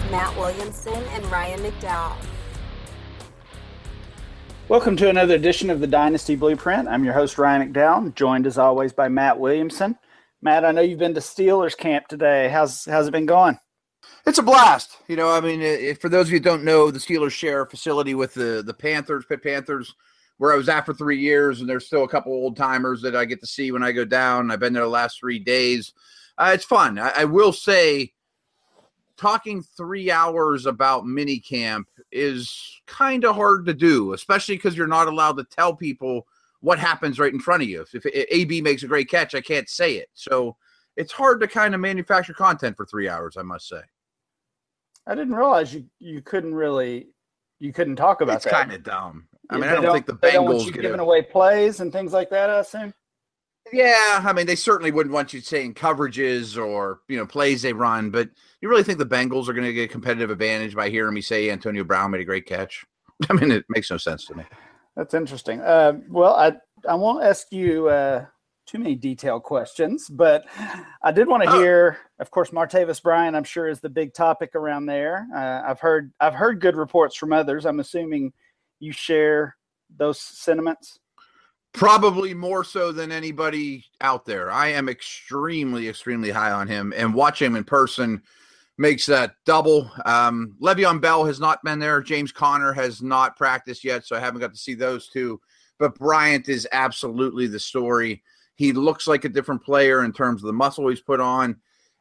Matt Williamson and Ryan McDowell. Welcome to another edition of the Dynasty Blueprint. I'm your host, Ryan McDowell, joined as always by Matt Williamson. Matt, I know you've been to Steelers camp today. How's it been going? It's a blast. For those of you who don't know, the Steelers share a facility with the Panthers, Pitt Panthers, where I was at for 3 years, and there's still a couple old timers that I get to see when I go down. I've been there the last 3 days. It's fun. I will say, talking 3 hours about minicamp is kind of hard to do, especially because you're not allowed to tell people what happens right in front of you. If AB makes a great catch, I can't say it. So it's hard to kind of manufacture content for 3 hours, I must say. I didn't realize you couldn't talk about that. It's kind of dumb. I mean, I don't think the Bengals don't want you giving away plays and things like that, I assume. Yeah, I mean, they certainly wouldn't want you saying coverages or, plays they run, but you really think the Bengals are going to get a competitive advantage by hearing me say Antonio Brown made a great catch? I mean, it makes no sense to me. That's interesting. Well, I won't ask you too many detailed questions, but I did want to hear, of course, Martavis Bryant, I'm sure, is the big topic around there. I've heard good reports from others. I'm assuming you share those sentiments. Probably more so than anybody out there. I am extremely, extremely high on him, and watching him in person makes that double. Le'Veon Bell has not been there. James Conner has not practiced yet, so I haven't got to see those two. But Bryant is absolutely the story. He looks like a different player in terms of the muscle he's put on.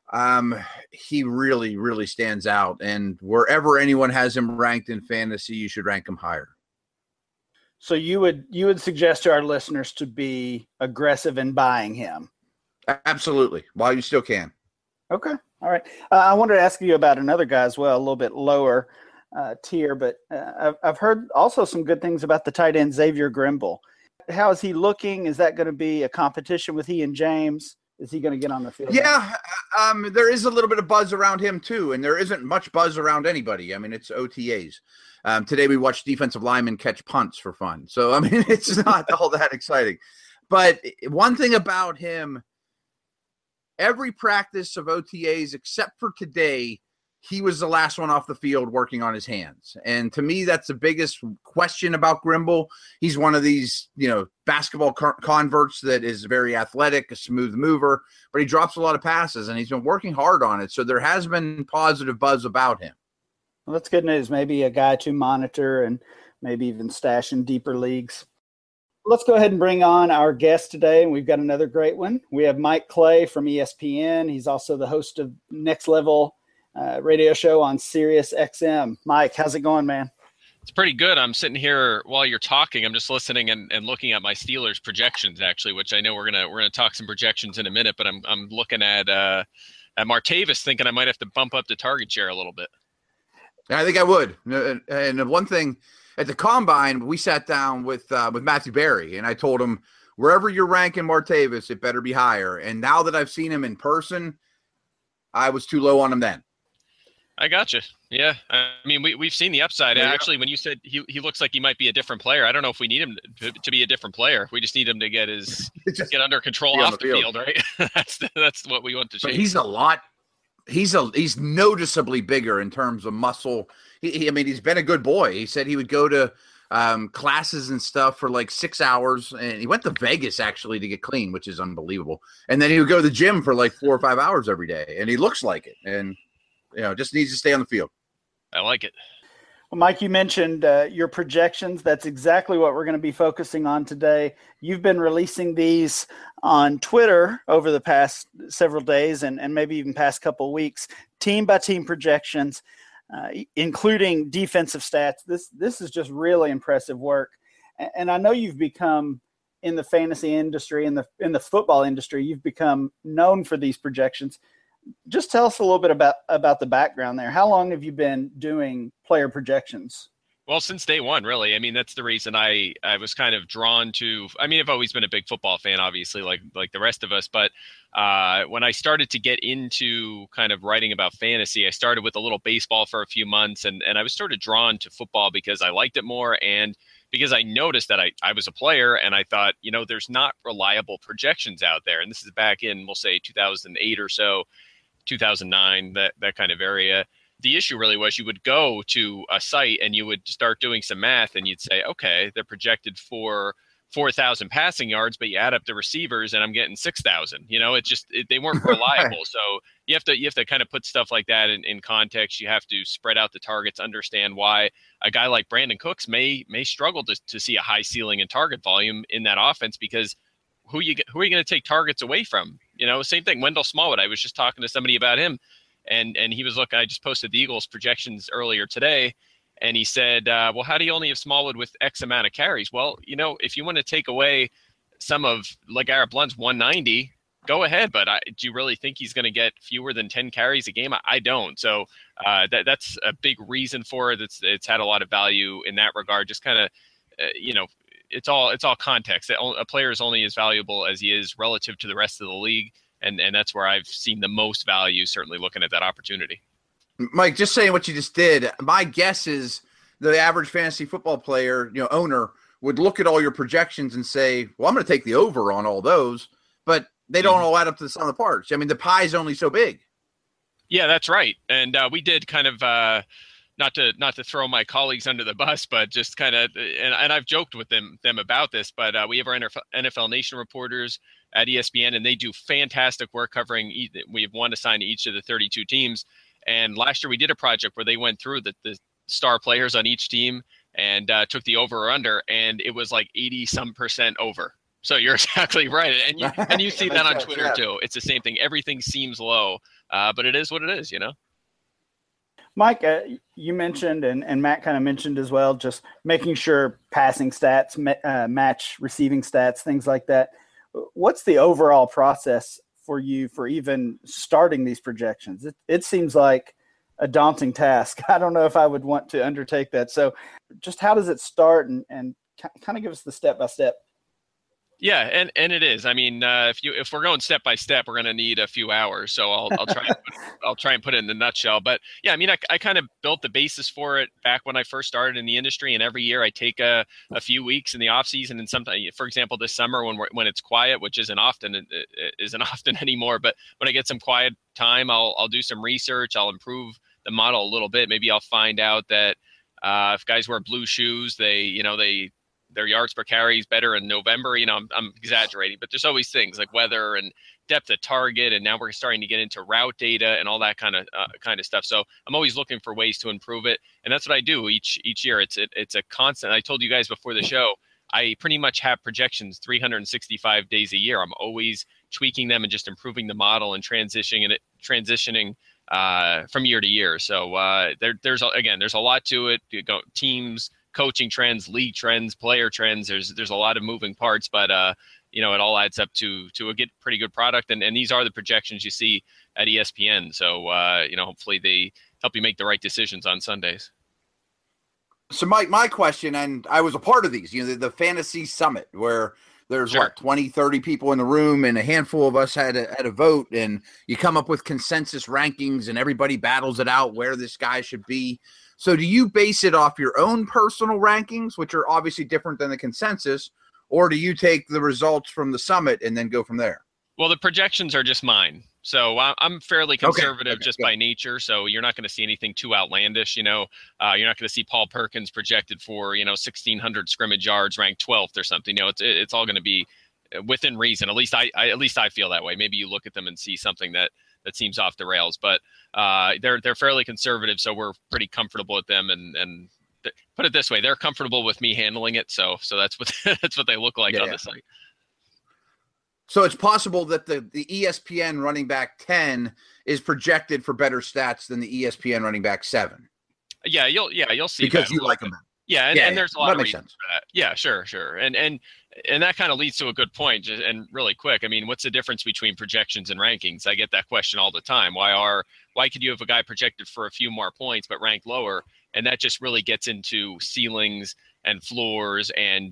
He really, really stands out. And wherever anyone has him ranked in fantasy, you should rank him higher. So you would suggest to our listeners to be aggressive in buying him? Absolutely, while you still can. Okay, all right. I wanted to ask you about another guy as well, a little bit lower tier, but I've heard also some good things about the tight end Xavier Grimble. How is he looking? Is that going to be a competition with he and James? Is he going to get on the field? Yeah, there is a little bit of buzz around him too, and there isn't much buzz around anybody. I mean, it's OTAs. Today we watched defensive linemen catch punts for fun. So, I mean, it's not all that exciting. But one thing about him, every practice of OTAs except for today, he was the last one off the field working on his hands. And to me, that's the biggest question about Grimble. He's one of these, basketball converts that is very athletic, a smooth mover, but he drops a lot of passes, and he's been working hard on it. So there has been positive buzz about him. Well, that's good news. Maybe a guy to monitor and maybe even stash in deeper leagues. Let's go ahead and bring on our guest today, and we've got another great one. We have Mike Clay from ESPN. He's also the host of Next Level radio show on Sirius XM. Mike, how's it going, man? It's pretty good. I'm sitting here while you're talking. I'm just listening and looking at my Steelers projections, actually, which I know we're gonna talk some projections in a minute. But I'm looking at Martavis, thinking I might have to bump up the target share a little bit. I think I would. And one thing, at the Combine, we sat down with Matthew Berry, and I told him, wherever you're ranking Martavis, it better be higher. And now that I've seen him in person, I was too low on him then. I gotcha. Yeah. I mean, we've seen the upside. Actually, when you said he looks like he might be a different player, I don't know if we need him to be a different player. We just need him to get get under control off the field, right? That's what we want to change. But he's noticeably bigger in terms of muscle. He's been a good boy. He said he would go to classes and stuff for like 6 hours, and he went to Vegas actually to get clean, which is unbelievable. And then he would go to the gym for like 4 or 5 hours every day, and he looks like it. And just needs to stay on the field. I like it. Well, Mike, you mentioned your projections. That's exactly what we're going to be focusing on today. You've been releasing these on Twitter over the past several days and maybe even past couple of weeks, team-by-team projections, including defensive stats. This is just really impressive work. And I know you've become, in the fantasy industry, in the football industry, you've become known for these projections. Just tell us a little bit about the background there. How long have you been doing player projections? Well, since day one, really. I mean, that's the reason I was kind of drawn to. I mean, I've always been a big football fan, obviously, like the rest of us. But when I started to get into kind of writing about fantasy, I started with a little baseball for a few months, and I was sort of drawn to football because I liked it more, and because I noticed that I was a player, and I thought, there's not reliable projections out there. And this is back in, we'll say, 2008 or so. 2009, that kind of area. the issue really was you would go to a site and you would start doing some math and you'd say, okay, they're projected for 4,000 passing yards, but you add up the receivers and I'm getting 6,000. They weren't reliable. So you have to kind of put stuff like that in context. You have to spread out the targets, understand why a guy like Brandin Cooks may struggle to see a high ceiling and target volume in that offense, because who are you going to take targets away from? Same thing. Wendell Smallwood. I was just talking to somebody about him, and he was looking. I just posted the Eagles projections earlier today, and he said, "Well, how do you only have Smallwood with X amount of carries?" Well, if you want to take away some of LeGarrette Blount's 190, go ahead. But do you really think he's going to get fewer than 10 carries a game? I don't. So that's a big reason for it. It's had a lot of value in that regard. Just kind of, it's all context. A player is only as valuable as he is relative to the rest of the league, and that's where I've seen the most value, certainly looking at that opportunity. Mike, just saying what you just did, my guess is the average fantasy football player, owner, would look at all your projections and say, well, I'm going to take the over on all those, but they don't all add up to the sum of the parts. I mean, the pie is only so big. Yeah, that's right. And we did kind of not to throw my colleagues under the bus, but just kind of, and I've joked with them about this, but we have our NFL Nation reporters at ESPN, and they do fantastic work covering. We have one assigned to each of the 32 teams. And last year we did a project where they went through the star players on each team and took the over or under, and it was like 80% over. So you're exactly right. And you see that on Twitter too. It's the same thing. Everything seems low, but it is what it is, Mike, you mentioned, and Matt kind of mentioned as well, just making sure passing stats match receiving stats, things like that. What's the overall process for you for even starting these projections? It seems like a daunting task. I don't know if I would want to undertake that. So just how does it start, and kind of give us the step-by-step? Yeah, and it is. I mean, if we're going step by step, we're going to need a few hours. So I'll try and put it in a nutshell. But yeah, I mean, I kind of built the basis for it back when I first started in the industry. And every year I take a few weeks in the off season, and sometimes, for example, this summer when it's quiet, which isn't often anymore. But when I get some quiet time, I'll do some research. I'll improve the model a little bit. Maybe I'll find out that if guys wear blue shoes, their yards per carry is better in November. I'm exaggerating, but there's always things like weather and depth of target. And now we're starting to get into route data and all that kind of stuff. So I'm always looking for ways to improve it. And that's what I do each year. It's a constant. I told you guys before the show, I pretty much have projections 365 days a year. I'm always tweaking them and just improving the model and transitioning from year to year. So there's a lot to it. Teams, coaching trends, league trends, player trends. There's a lot of moving parts, but it all adds up to a pretty good product. And these are the projections you see at ESPN. So hopefully they help you make the right decisions on Sundays. So Mike, my question, and I was a part of these, the Fantasy Summit, where there's Sure. 20, 30 people in the room, and a handful of us had a vote, and you come up with consensus rankings, and everybody battles it out where this guy should be. So do you base it off your own personal rankings, which are obviously different than the consensus, or do you take the results from the summit and then go from there? Well, the projections are just mine. So I'm fairly conservative Okay, just good. by nature. So you're not going to see anything too outlandish. You're not going to see Paul Perkins projected for 1,600 scrimmage yards, ranked 12th or something. It's all going to be within reason. At least I feel that way. Maybe you look at them and see something that seems off the rails, but they're fairly conservative, so we're pretty comfortable with them. And put it this way, they're comfortable with me handling it. So that's what that's what they look like on the site. So it's possible that the ESPN running back 10 is projected for better stats than the ESPN running back 7. Yeah, you'll see because that you like them. Yeah, and there's a lot of reasons sense. for that. Yeah, sure. And that kind of leads to a good point. And really quick, I mean, what's the difference between projections and rankings? I get that question all the time. Why could you have a guy projected for a few more points but ranked lower? And that just really gets into ceilings and floors. And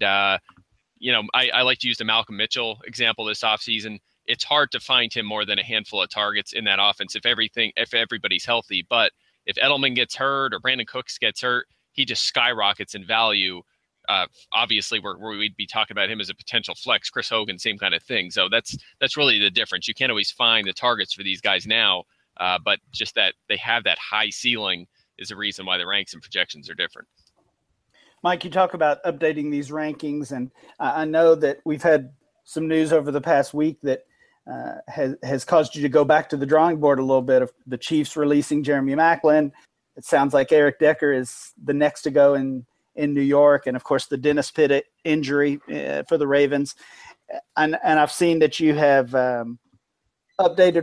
I like to use the Malcolm Mitchell example this offseason. It's hard to find him more than a handful of targets in that offense if everybody's healthy. But if Edelman gets hurt or Brandin Cooks gets hurt, he just skyrockets in value. Obviously, where we'd be talking about him as a potential flex. Chris Hogan, same kind of thing. So that's really the difference. You can't always find the targets for these guys now But just that they have that high ceiling is the reason why the ranks and projections are different. Mike, you talk about updating these rankings, and I know that we've had some news over the past week that has caused you to go back to the drawing board a little bit, of the Chiefs releasing Jeremy Maclin. It sounds like Eric Decker is the next to go in New York, and of course the Dennis Pitta injury for the Ravens. And I've seen that you have updated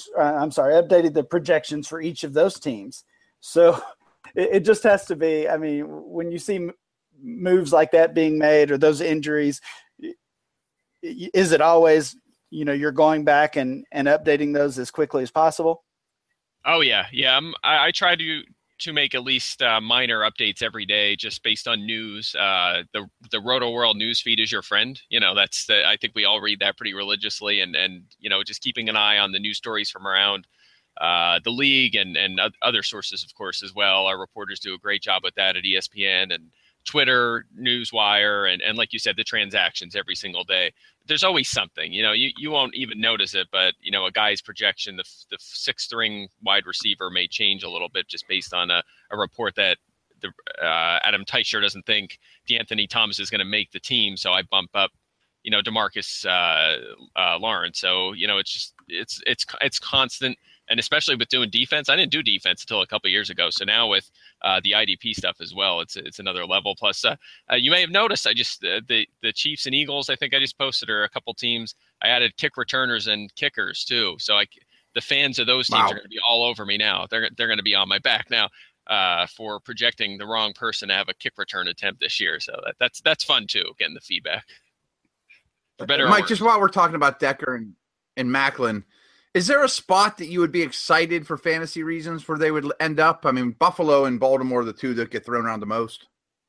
the projections for each of those teams. So it just has to be, I mean, when you see moves like that being made or those injuries, is it always, you're going back and updating those as quickly as possible? Oh yeah. I try to make at least minor updates every day, just based on news. The Roto World news feed is your friend. I think we all read that pretty religiously, and just keeping an eye on the news stories from around the league and other sources, of course, as well. Our reporters do a great job with that at ESPN and Twitter, Newswire, and like you said, the transactions every single day. There's always something, you won't even notice it, but a guy's projection, the sixth string wide receiver may change a little bit just based on a report that Adam Teicher doesn't think DeAnthony Thomas is going to make the team. So I bump up, DeMarcus Lawrence. So, it's constant. And especially with doing defense, I didn't do defense until a couple of years ago. So now with the IDP stuff as well, it's another level. Plus, you may have noticed, I just the Chiefs and Eagles, I think I just posted, or a couple teams. I added kick returners and kickers too. So the fans of those teams are going to be all over me now. They're going to be on my back now for projecting the wrong person to have a kick return attempt this year. So that's fun too, getting the feedback. For better, Mike, just while we're talking about Decker and Maclin, is there a spot that you would be excited for fantasy reasons where they would end up? I mean, Buffalo and Baltimore are the two that get thrown around the most.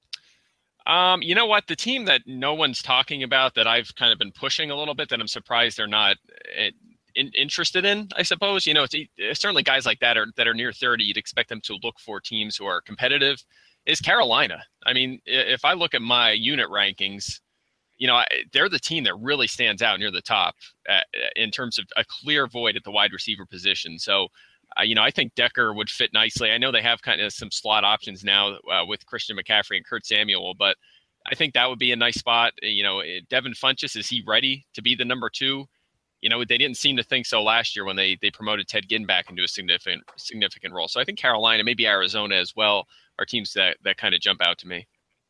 You know what? The team that no one's talking about, that I've kind of been pushing a little bit, that I'm surprised they're not interested in, I suppose. It's certainly guys like that are near 30. You'd expect them to look for teams who are competitive. Is Carolina. I mean, if I look at my unit rankings, they're the team that really stands out near the top in terms of a clear void at the wide receiver position. So, I think Decker would fit nicely. I know they have kind of some slot options now with Christian McCaffrey and Kurt Samuel, but I think that would be a nice spot. Devin Funchess, is he ready to be the number 2? They didn't seem to think so last year when they promoted Ted Ginn back into a significant role. So I think Carolina, maybe Arizona as well, are teams that kind of jump out to me.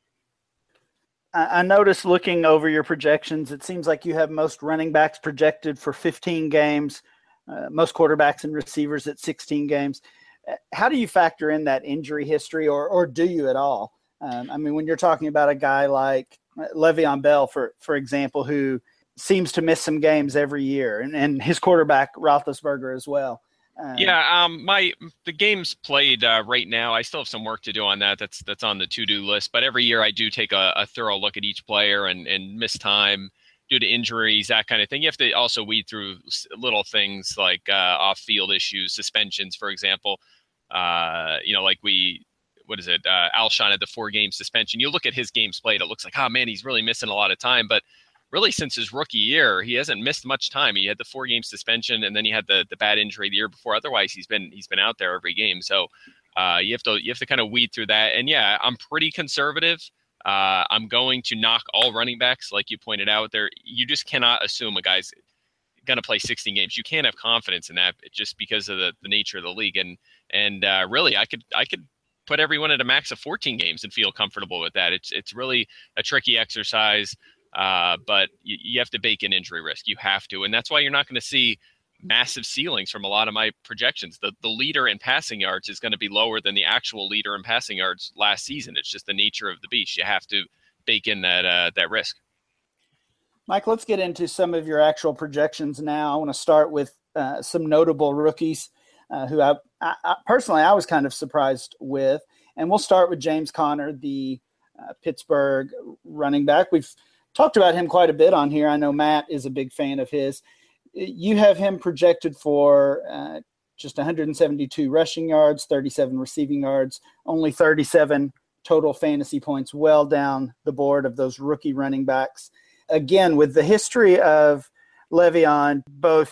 I noticed, looking over your projections, it seems like you have most running backs projected for 15 games, most quarterbacks and receivers at 16 games. How do you factor in that injury history, or do you at all? I mean, when you're talking about a guy like Le'Veon Bell, for example, who seems to miss some games every year, and his quarterback Roethlisberger as well. The games played right now, I still have some work to do on that. That's on the to-do list. But every year I do take a thorough look at each player and miss time due to injuries, that kind of thing. You have to also weed through little things like off-field issues, suspensions, for example. Like Alshon had the 4-game suspension. You look at his games played, it looks like, oh man, he's really missing a lot of time. But really, since his rookie year, he hasn't missed much time. He had the 4-game suspension, and then he had the bad injury the year before. Otherwise, he's been out there every game. So you have to kind of weed through that. And yeah, I'm pretty conservative. I'm going to knock all running backs, like you pointed out there. You just cannot assume a guy's going to play 16 games. You can't have confidence in that just because of the nature of the league. And really, I could put everyone at a max of 14 games and feel comfortable with that. It's really a tricky exercise. But you have to bake in injury risk. You have to. And that's why you're not going to see massive ceilings from a lot of my projections. The leader in passing yards is going to be lower than the actual leader in passing yards last season. It's just the nature of the beast. You have to bake in that risk. Mike, let's get into some of your actual projections now. I want to start with some notable rookies who I personally was kind of surprised with. And we'll start with James Conner, the Pittsburgh running back. We've talked about him quite a bit on here. I know Matt is a big fan of his. You have him projected for just 172 rushing yards, 37 receiving yards, only 37 total fantasy points, well down the board of those rookie running backs. Again, with the history of Le'Veon, both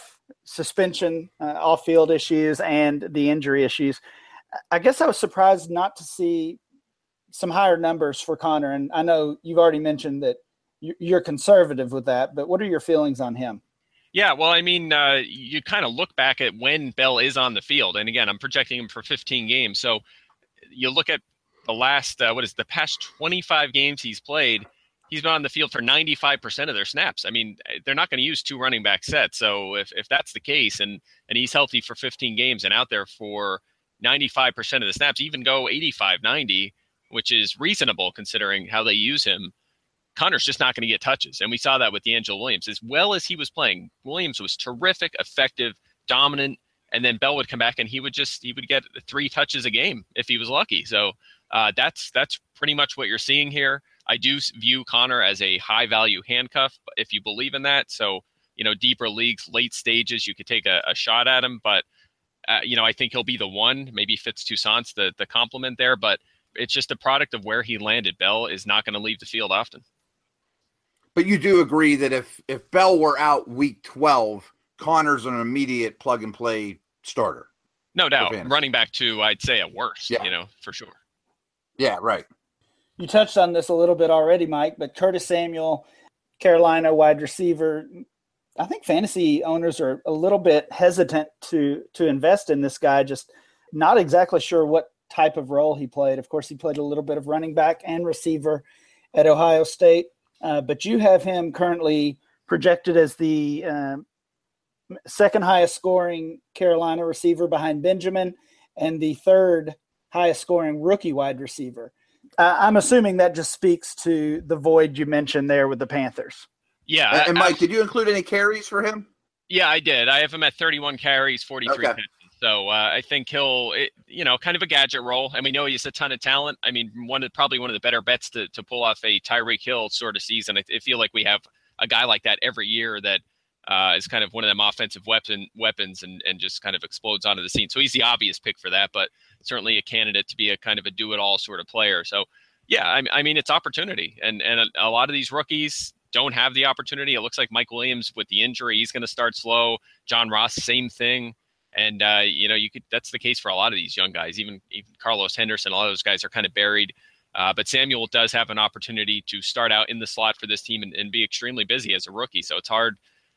suspension, off-field issues, and the injury issues. I guess I was surprised not to see some higher numbers for Connor. And I know you've already mentioned that you're conservative with that, but what are your feelings on him? Yeah, well, I mean, you kind of look back at when Bell is on the field. And again, I'm projecting him for 15 games. So you look at the last, the past 25 games he's played, he's been on the field for 95% of their snaps. I mean, they're not going to use two running back sets. So if that's the case and he's healthy for 15 games and out there for 95% of the snaps, even go 85, 90, which is reasonable considering how they use him, Connor's just not going to get touches. And we saw that with DeAngelo Williams. As well as he was playing, Williams was terrific, effective, dominant, and then Bell would come back and he would get 3 touches a game if he was lucky. So that's pretty much what you're seeing here. I do view Connor as a high value handcuff, if you believe in that. So, deeper leagues, late stages, you could take a shot at him, but I think he'll be the one, maybe Fitz Toussaint's the compliment there, but it's just a product of where he landed. Bell is not going to leave the field often. But you do agree that if Bell were out week 12, Connor's an immediate plug-and-play starter? No doubt. Running back 2, I'd say at worst, for sure. Yeah, right. You touched on this a little bit already, Mike, but Curtis Samuel, Carolina wide receiver, I think fantasy owners are a little bit hesitant to invest in this guy, just not exactly sure what type of role he played. Of course, he played a little bit of running back and receiver at Ohio State. But you have him currently projected as the second highest scoring Carolina receiver behind Benjamin and the third highest scoring rookie wide receiver. I'm assuming that just speaks to the void you mentioned there with the Panthers. Yeah. And Mike, did you include any carries for him? Yeah, I did. I have him at 31 carries, 43 catches. So I think he'll, kind of a gadget role. And we know he has a ton of talent. I mean, probably one of the better bets to pull off a Tyreek Hill sort of season. I feel like we have a guy like that every year that is kind of one of them offensive weapons and just kind of explodes onto the scene. So he's the obvious pick for that, but certainly a candidate to be a kind of a do-it-all sort of player. So, yeah, I mean, it's opportunity. And a lot of these rookies don't have the opportunity. It looks like Mike Williams with the injury, he's going to start slow. John Ross, same thing. And, that's the case for a lot of these young guys, even Carlos Henderson, a lot of those guys are kind of buried. But Samuel does have an opportunity to start out in the slot for this team and be extremely busy as a rookie. So it's hard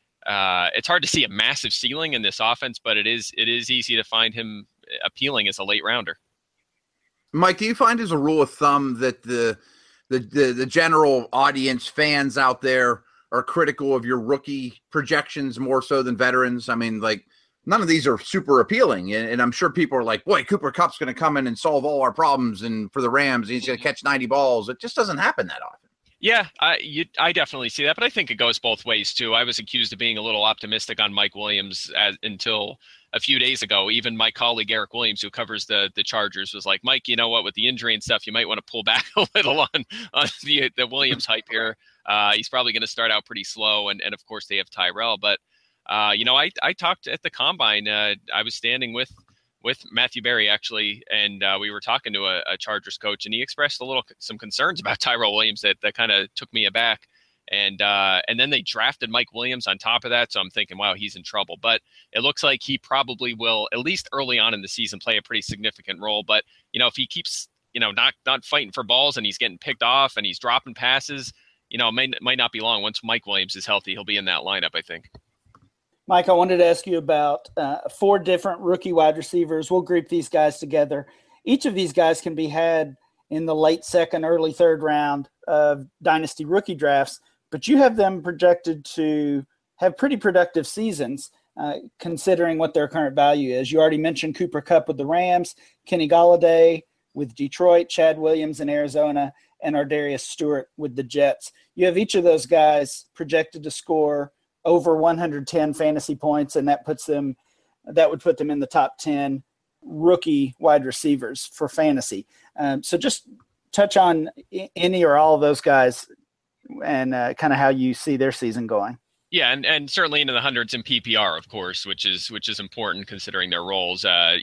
to see a massive ceiling in this offense, but it is easy to find him appealing as a late rounder. Mike, do you find as a rule of thumb that the general audience, fans out there, are critical of your rookie projections more so than veterans? I mean, like, none of these are super appealing. And I'm sure people are like, boy, Cooper Kupp's going to come in and solve all our problems and for the Rams, he's going to catch 90 balls. It just doesn't happen that often. Yeah, I definitely see that, but I think it goes both ways too. I was accused of being a little optimistic on Mike Williams until a few days ago. Even my colleague Eric Williams, who covers the Chargers, was like, Mike, you know what, with the injury and stuff, you might want to pull back a little on the Williams hype here. He's probably going to start out pretty slow, and of course they have Tyrell. But I talked at the combine. I was standing with Matthew Berry actually, and we were talking to a Chargers coach, and he expressed some concerns about Tyrell Williams that kind of took me aback. And then they drafted Mike Williams on top of that, so I'm thinking, wow, he's in trouble. But it looks like he probably will, at least early on in the season, play a pretty significant role. But if he keeps not fighting for balls and he's getting picked off and he's dropping passes, it might not be long. Once Mike Williams is healthy, he'll be in that lineup, I think. Mike, I wanted to ask you about 4 different rookie wide receivers. We'll group these guys together. Each of these guys can be had in the late second, early third round of dynasty rookie drafts, but you have them projected to have pretty productive seasons, considering what their current value is. You already mentioned Cooper Kupp with the Rams, Kenny Golladay with Detroit, Chad Williams in Arizona, and Ardarius Stewart with the Jets. You have each of those guys projected to score over 110 fantasy points, and that would put them in the top 10 rookie wide receivers for fantasy. So just touch on any or all of those guys and kind of how you see their season going. Yeah, and certainly into the hundreds in PPR, of course, which is important considering their roles. I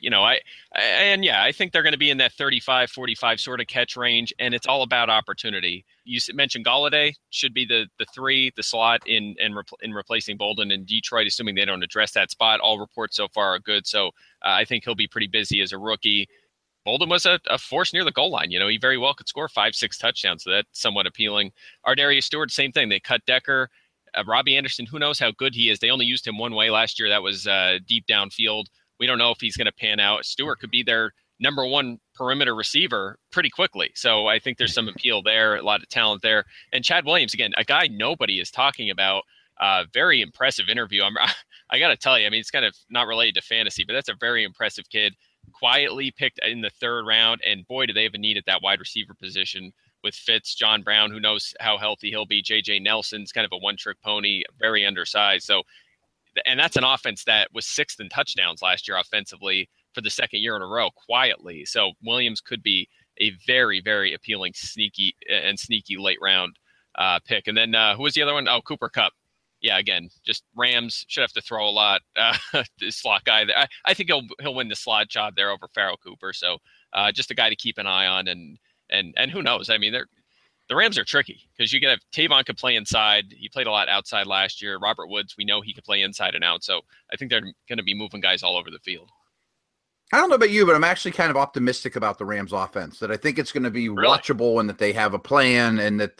think they're going to be in that 35-45 sort of catch range, and it's all about opportunity. You mentioned Golladay should be the slot in replacing Bolden in Detroit, assuming they don't address that spot. All reports so far are good, so I think he'll be pretty busy as a rookie. Bolden was a force near the goal line. He very well could score 5-6 touchdowns, so that's somewhat appealing. Ardarius Stewart, same thing. They cut Decker. Robbie Anderson, who knows how good he is. They only used him one way last year. That was deep downfield. We don't know if he's going to pan out. Stewart could be their number one perimeter receiver pretty quickly. So I think there's some appeal there, a lot of talent there. And Chad Williams, again, a guy nobody is talking about. Very impressive interview. I got to tell you, it's kind of not related to fantasy, but that's a very impressive kid. Quietly picked in the third round, and boy, do they have a need at that wide receiver position with Fitz, John Brown, who knows how healthy he'll be. J.J. Nelson's kind of a one-trick pony, very undersized. So, and that's an offense that was sixth in touchdowns last year offensively for the second year in a row, quietly. So Williams could be a very, very appealing, sneaky late round pick. And then who was the other one? Oh, Cooper Kupp. Yeah, again, just Rams should have to throw a lot. This slot guy, I think he'll win the slot job there over Pharoh Cooper. So just a guy to keep an eye on. And who knows? The Rams are tricky because you can have Tavon could play inside. He played a lot outside last year. Robert Woods, we know he could play inside and out. So I think they're going to be moving guys all over the field. I don't know about you, but I'm actually kind of optimistic about the Rams offense, that I think it's going to be watchable and that they have a plan and that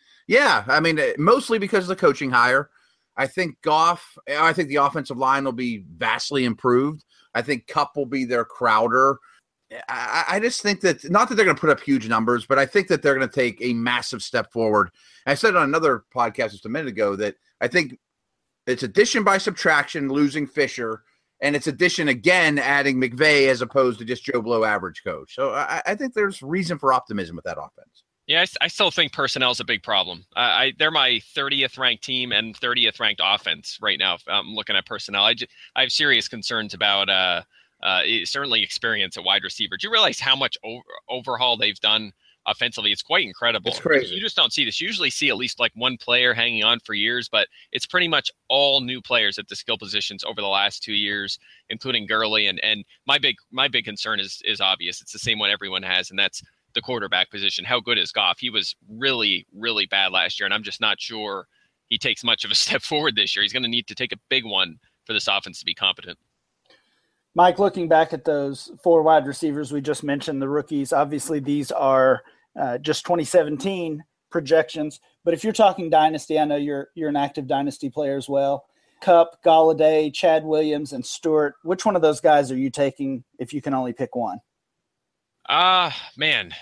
mostly because of the coaching hire. I think the offensive line will be vastly improved. I think Kupp will be their Crowder. I just think that, not that they're going to put up huge numbers, but I think that they're going to take a massive step forward. I said on another podcast just a minute ago that I think it's addition by subtraction, losing Fisher, and it's addition again, adding McVay as opposed to just Joe Blow average coach. So I think there's reason for optimism with that offense. Yeah, I still think personnel is a big problem. They're my 30th ranked team and 30th ranked offense right now. I'm looking at personnel. I have serious concerns about certainly experience at wide receiver. Do you realize how much overhaul they've done offensively? It's quite incredible. It's crazy. You just don't see this. You usually see at least like one player hanging on for years, but it's pretty much all new players at the skill positions over the last 2 years, including Gurley. And my big concern is obvious. It's the same one everyone has, and that's the quarterback position. How good is Goff? He was really, really bad last year, and I'm just not sure he takes much of a step forward this year. He's going to need to take a big one for this offense to be competent. Mike, looking back at those four wide receivers we just mentioned, the rookies, obviously these are just 2017 projections. But if you're talking dynasty, I know you're an active dynasty player as well. Kupp, Golladay, Chad Williams, and Stewart. Which one of those guys are you taking if you can only pick one? Man,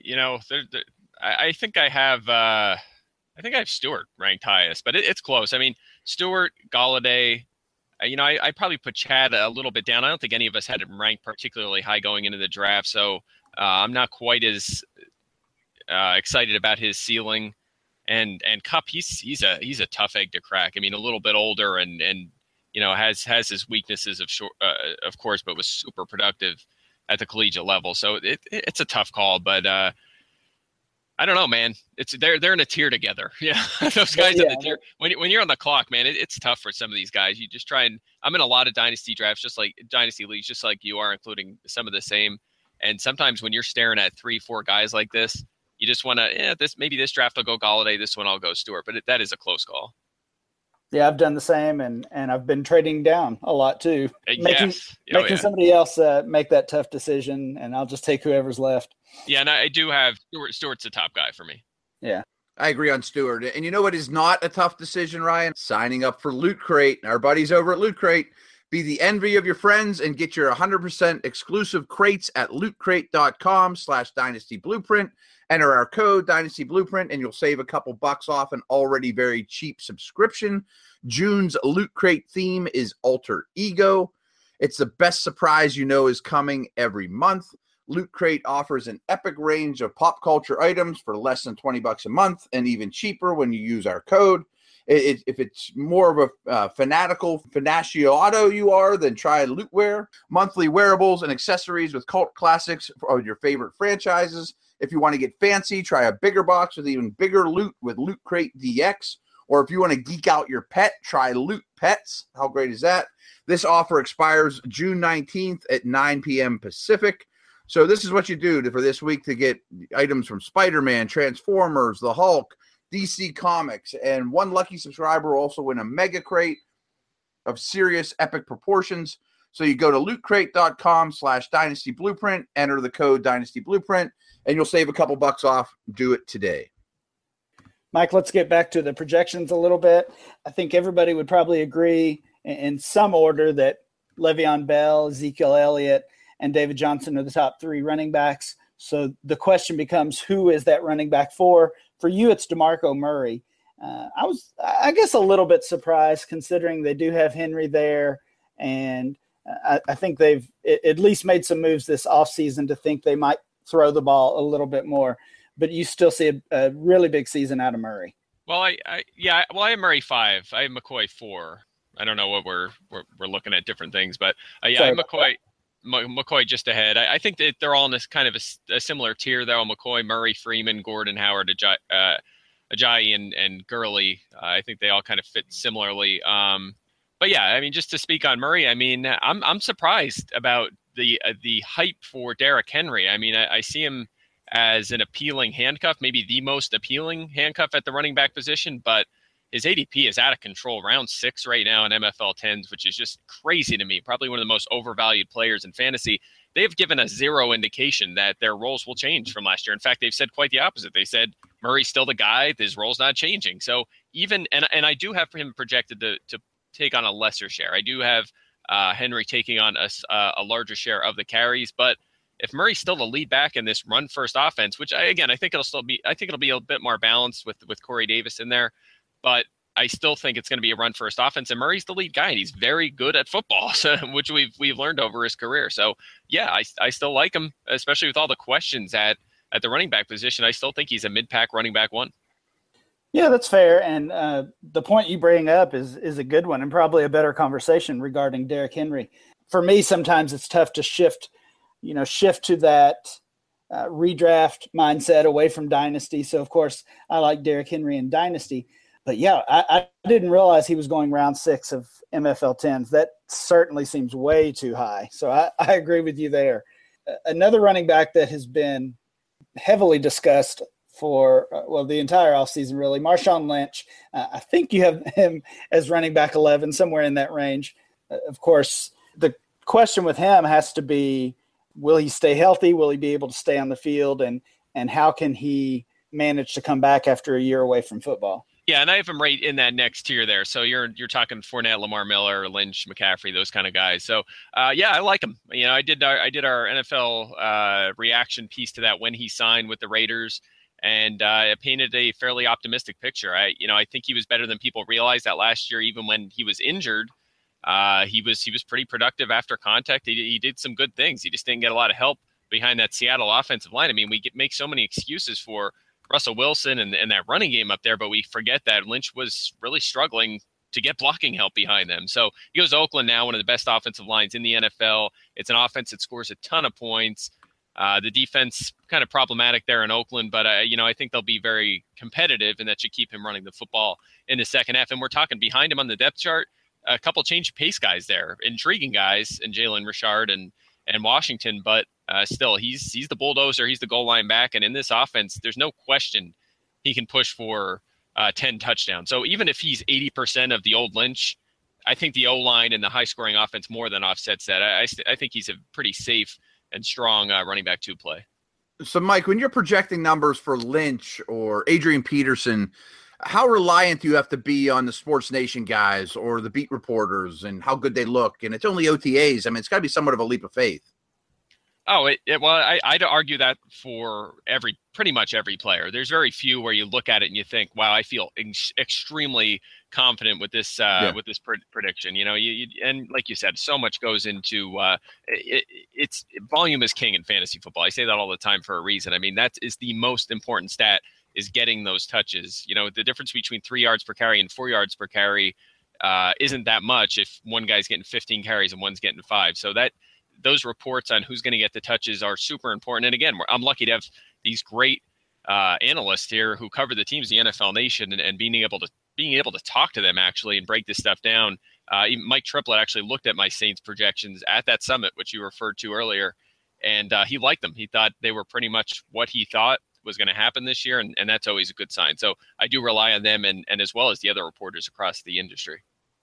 I think I have Stewart ranked highest, but it's close. Stewart, Golladay. I probably put Chad a little bit down. I don't think any of us had him ranked particularly high going into the draft, so I'm not quite as excited about his ceiling. And Kupp, he's a tough egg to crack. A little bit older and has his weaknesses of course, but was super productive at the collegiate level. So it's a tough call, but I don't know, man. They're in a tier together. Yeah, those guys in the tier. When you're on the clock, man, it's tough for some of these guys. You just try and I'm in a lot of dynasty drafts, just like dynasty leagues, just like you are, including some of the same. And sometimes when you're staring at 3-4 guys like this, you just want to, maybe this draft I'll go Golladay, this one I'll go Stewart. But that is a close call. Yeah, I've done the same, and I've been trading down a lot too, making somebody else make that tough decision, and I'll just take whoever's left. Yeah, and I do have Stewart's the top guy for me. Yeah, I agree on Stewart. And you know what is not a tough decision, Ryan? Signing up for Loot Crate. Our buddies over at Loot Crate. Be the envy of your friends and get your 100% exclusive crates at lootcrate.com/Dynasty Blueprint. Enter our code Dynasty Blueprint and you'll save a couple bucks off an already very cheap subscription. June's Loot Crate theme is Alter Ego. It's the best surprise is coming every month. Loot Crate offers an epic range of pop culture items for less than $20 a month and even cheaper when you use our code. If it's more of a fanatical aficionado you are, then try Lootwear. Monthly wearables and accessories with cult classics of your favorite franchises. If you want to get fancy, try a bigger box with even bigger loot with Loot Crate DX. Or if you want to geek out your pet, try Loot Pets. How great is that? This offer expires June 19th at 9 p.m. Pacific. So this is what you do for this week to get items from Spider-Man, Transformers, the Hulk, DC Comics, and one lucky subscriber will also win a mega crate of serious epic proportions. So you go to lootcrate.com/Dynasty Blueprint, enter the code Dynasty Blueprint, and you'll save a couple bucks off. Do it today. Mike, let's get back to the projections a little bit. I think everybody would probably agree in some order that Le'Veon Bell, Ezekiel Elliott, and David Johnson are the top 3 running backs. So the question becomes, who is that running back for? For you, it's DeMarco Murray. I was, I guess, a little bit surprised considering they do have Henry there. And I think they've at least made some moves this offseason to think they might throw the ball a little bit more. But you still see a really big season out of Murray. Well, I have Murray 5. I have McCoy 4. I don't know what we're looking at different things, but I have McCoy just ahead. I think that they're all in this kind of a similar tier, though. McCoy, Murray, Freeman, Gordon, Howard, Ajayi, and Gurley. I think they all kind of fit similarly. But yeah, I mean, just to speak on Murray, I mean, I'm surprised about the hype for Derrick Henry. I mean, I see him as an appealing handcuff, maybe the most appealing handcuff at the running back position, but his ADP is out of control, round 6 right now in MFL 10s, which is just crazy to me. Probably one of the most overvalued players in fantasy. They've given us zero indication that their roles will change from last year. In fact, they've said quite the opposite. They said Murray's still the guy, his role's not changing. So even, and I do have him projected to take on a lesser share. I do have Henry taking on a larger share of the carries, but if Murray's still the lead back in this run first offense, which I think it'll be a bit more balanced with Corey Davis in there, but I still think it's going to be a run first offense, and Murray's the lead guy, and he's very good at football, which we've learned over his career. So yeah, I still like him, especially with all the questions at the running back position. I still think he's a mid-pack running back 1. Yeah, that's fair. And the point you bring up is a good one and probably a better conversation regarding Derrick Henry. For me, sometimes it's tough to shift to that redraft mindset away from Dynasty. So, of course, I like Derrick Henry in Dynasty. But, yeah, I didn't realize he was going round 6 of MFL 10s. That certainly seems way too high. So I agree with you there. Another running back that has been heavily discussed for, the entire offseason, really, Marshawn Lynch. I think you have him as running back 11, somewhere in that range. Of course, the question with him has to be, will he stay healthy? Will he be able to stay on the field? And how can he manage to come back after a year away from football? Yeah, and I have him right in that next tier there. So you're talking Fournette, Lamar Miller, Lynch, McCaffrey, those kind of guys. So yeah, I like him. You know, I did our NFL reaction piece to that when he signed with the Raiders, and it painted a fairly optimistic picture. I think he was better than people realized that last year, even when he was injured. He was pretty productive after contact. He did some good things. He just didn't get a lot of help behind that Seattle offensive line. I mean, we make so many excuses for Russell Wilson and that running game up there, but we forget that Lynch was really struggling to get blocking help behind them. So he goes to Oakland now, one of the best offensive lines in the NFL. It's an offense that scores a ton of points. The defense kind of problematic there in Oakland, but I think they'll be very competitive, and that should keep him running the football in the second half. And we're talking behind him on the depth chart, a couple change pace guys there, intriguing guys, and Jalen Richard and Washington, but still, he's the bulldozer. He's the goal line back, and in this offense, there's no question he can push for 10 touchdowns. So even if he's 80% of the old Lynch, I think the O-line and the high-scoring offense more than offsets that. I think he's a pretty safe and strong running back 2 play. So, Mike, when you're projecting numbers for Lynch or Adrian Peterson, how reliant do you have to be on the Sports Nation guys or the beat reporters and how good they look? And it's only OTAs. I mean, it's got to be somewhat of a leap of faith. Oh, I'd argue that for pretty much every player. There's very few where you look at it and you think, "Wow, I feel extremely confident with this prediction." You know, and like you said, so much goes into it's volume is king in fantasy football. I say that all the time for a reason. I mean, that is the most important stat, is getting those touches. You know, the difference between 3 yards per carry and 4 yards per carry isn't that much if one guy's getting 15 carries and one's getting 5. So those reports on who's going to get the touches are super important. And again, I'm lucky to have these great analysts here who cover the teams, the NFL Nation, and being able to being able to talk to them actually and break this stuff down. Even Mike Triplett actually looked at my Saints projections at that summit, which you referred to earlier, and he liked them. He thought they were pretty much what he thought was going to happen this year, and that's always a good sign. So I do rely on them and as well as the other reporters across the industry.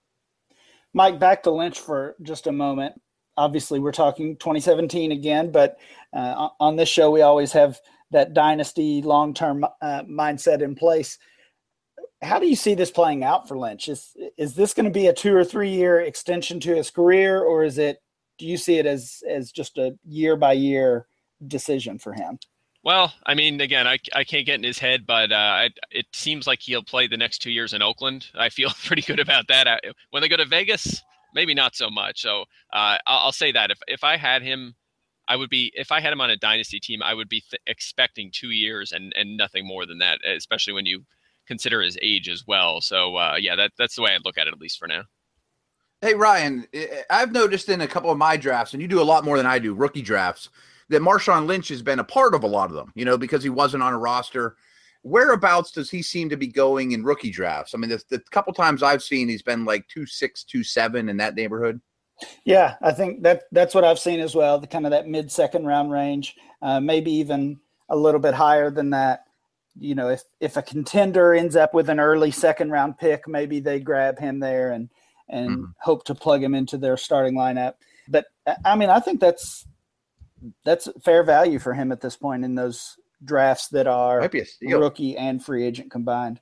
Mike, back to Lynch for just a moment. Obviously, we're talking 2017 again, but on this show, we always have that dynasty long-term mindset in place. How do you see this playing out for Lynch? Is this going to be a 2 or 3 year extension to his career, or do you see it as just a year-by-year decision for him? Well, I mean, again, I can't get in his head, but it seems like he'll play the next 2 years in Oakland. I feel pretty good about that. When they go to Vegas, maybe not so much. So I'll say that if I had him, if I had him on a dynasty team, I would be expecting 2 years and nothing more than that, especially when you consider his age as well. So that's the way I look at it, at least for now. Hey, Ryan, I've noticed in a couple of my drafts, and you do a lot more than I do, rookie drafts, that Marshawn Lynch has been a part of a lot of them, because he wasn't on a roster. Whereabouts does he seem to be going in rookie drafts? I mean, the couple times I've seen, he's been like 2.6, 2.7 in that neighborhood. Yeah, I think that's what I've seen as well, the kind of that mid-second round range, maybe even a little bit higher than that. If a contender ends up with an early second round pick, maybe they grab him there and hope to plug him into their starting lineup. But I mean, I think that's fair value for him at this point in those drafts that are rookie and free agent combined.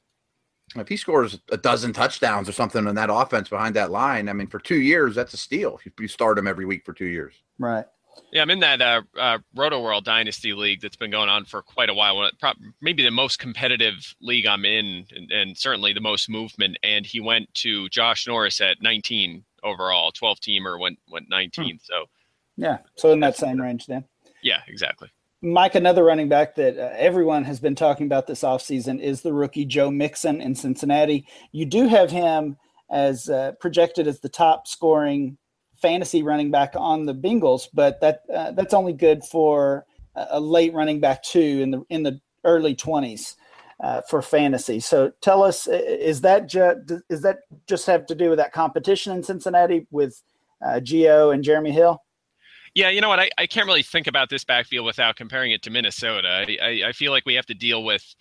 If he scores a dozen touchdowns or something in that offense behind that line, I mean, for 2 years, that's a steal. If you start him every week for 2 years. Right. Yeah, I'm in that Roto World Dynasty League that's been going on for quite a while. Maybe the most competitive league I'm in, and certainly the most movement. And he went to Josh Norris at 19 overall, 12-teamer, went 19th. So yeah, so in that same range then. Yeah, exactly. Mike, another running back that everyone has been talking about this offseason is the rookie Joe Mixon in Cincinnati. You do have him as projected as the top scoring fantasy running back on the Bengals, but that's only good for a late running back too in the early 20s for fantasy. So tell us, is that just have to do with that competition in Cincinnati with Gio and Jeremy Hill? Yeah, you know what? I can't really think about this backfield without comparing it to Minnesota. I feel like we have to deal with,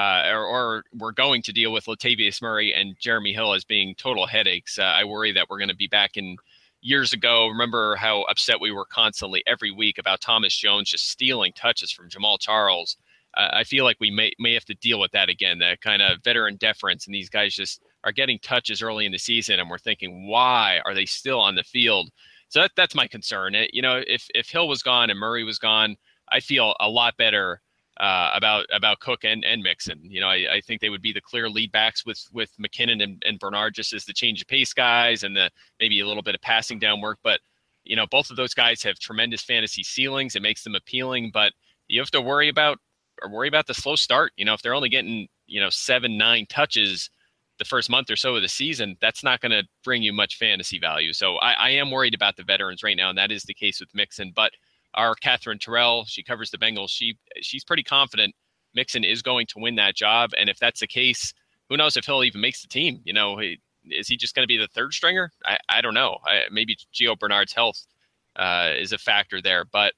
or we're going to deal with Latavius Murray and Jeremy Hill as being total headaches. I worry that we're going to be back in years ago. Remember how upset we were constantly every week about Thomas Jones just stealing touches from Jamal Charles. I feel like we may have to deal with that again, that kind of veteran deference, and these guys just are getting touches early in the season, and we're thinking, why are they still on the field? So that's my concern. If Hill was gone and Murray was gone, I feel a lot better about Cook and Mixon. I think they would be the clear lead backs with McKinnon and Bernard just as the change of pace guys and maybe a little bit of passing down work. But, both of those guys have tremendous fantasy ceilings. It makes them appealing, but you have to worry about the slow start. If they're only getting, 7-9 touches the first month or so of the season, that's not going to bring you much fantasy value. So I am worried about the veterans right now, and that is the case with Mixon. But our Catherine Terrell, she covers the Bengals. She's pretty confident Mixon is going to win that job. And if that's the case, who knows if he'll even makes the team? Is he just going to be the third stringer? I don't know. Maybe Gio Bernard's health is a factor there. But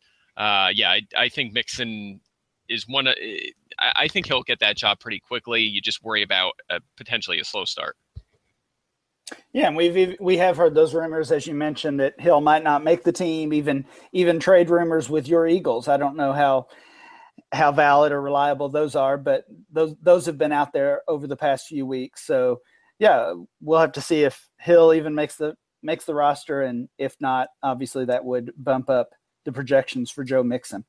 I think Mixon is one. I think he'll get that job pretty quickly. You just worry about potentially a slow start. Yeah, and we have heard those rumors, as you mentioned, that Hill might not make the team. Even trade rumors with your Eagles. I don't know how valid or reliable those are, but those have been out there over the past few weeks. So yeah, we'll have to see if Hill even makes the roster, and if not, obviously that would bump up the projections for Joe Mixon.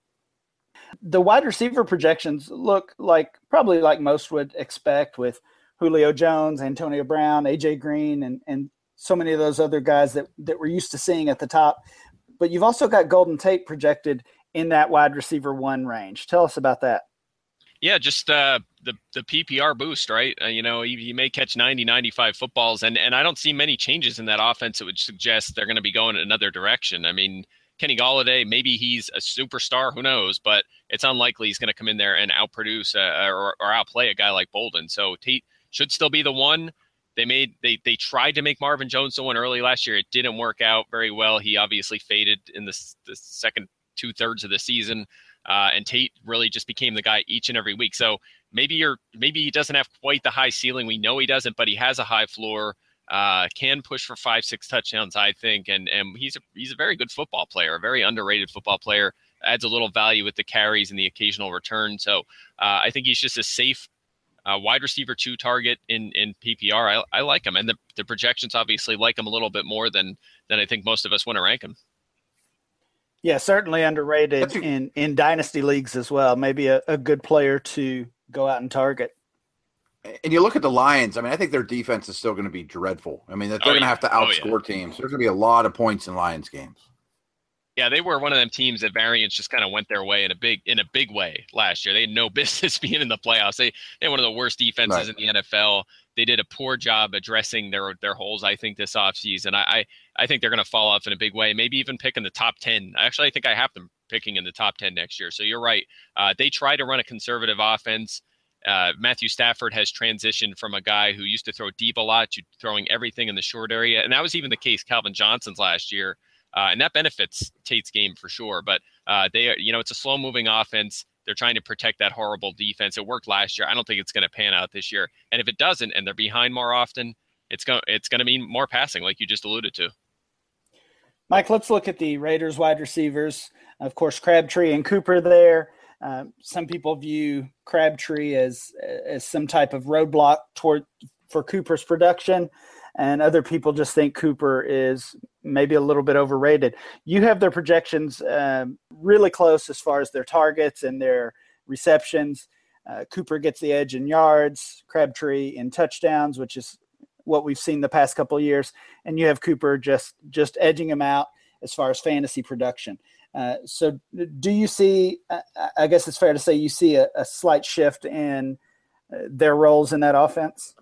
The wide receiver projections look probably like most would expect, with Julio Jones, Antonio Brown, AJ Green, and so many of those other guys that we're used to seeing at the top. But you've also got Golden Tate projected in that wide receiver 1 range. Tell us about that. Yeah, just the PPR boost, right? You may catch 90, 95 footballs, and I don't see many changes in that offense that would suggest they're going to be going in another direction. I mean, Kenny Golladay, maybe he's a superstar, who knows, but it's unlikely he's going to come in there and outproduce or outplay a guy like Bolden. So Tate should still be the one. They tried to make Marvin Jones the one early last year. It didn't work out very well. He obviously faded in the second 2/3 of the season, and Tate really just became the guy each and every week. So maybe he doesn't have quite the high ceiling. We know he doesn't, but he has a high floor. Can push for 5-6 touchdowns, I think, and he's a very good football player, a very underrated football player. Adds a little value with the carries and the occasional return. So I think he's just a safe wide receiver 2 target in PPR. I like him, and the projections obviously like him a little bit more than I think most of us want to rank him. Yeah, certainly underrated in dynasty leagues as well. Maybe a good player to go out and target. And you look at the Lions, I mean, I think their defense is still going to be dreadful. I mean, they're going to have to outscore teams. There's going to be a lot of points in Lions games. Yeah, they were one of them teams that variance just kind of went their way in a big way last year. They had no business being in the playoffs. They had one of the worst defenses in the NFL. They did a poor job addressing their holes, I think, this offseason. I think they're going to fall off in a big way, maybe even pick in the top 10. Actually, I think I have them picking in the top 10 next year. So you're right. They try to run a conservative offense. Matthew Stafford has transitioned from a guy who used to throw deep a lot to throwing everything in the short area. And that was even the case Calvin Johnson's last year. And that benefits Tate's game for sure. But it's a slow moving offense. They're trying to protect that horrible defense. It worked last year. I don't think it's going to pan out this year. And if it doesn't, and they're behind more often, it's going to mean more passing, like you just alluded to. Mike, let's look at the Raiders wide receivers. Of course, Crabtree and Cooper there. Some people view Crabtree as some type of roadblock for Cooper's production, and other people just think Cooper is maybe a little bit overrated. You have their projections really close as far as their targets and their receptions. Cooper gets the edge in yards, Crabtree in touchdowns, which is what we've seen the past couple of years, and you have Cooper just edging him out as far as fantasy production. So do you see, I guess it's fair to say you see a slight shift in their roles in that offense?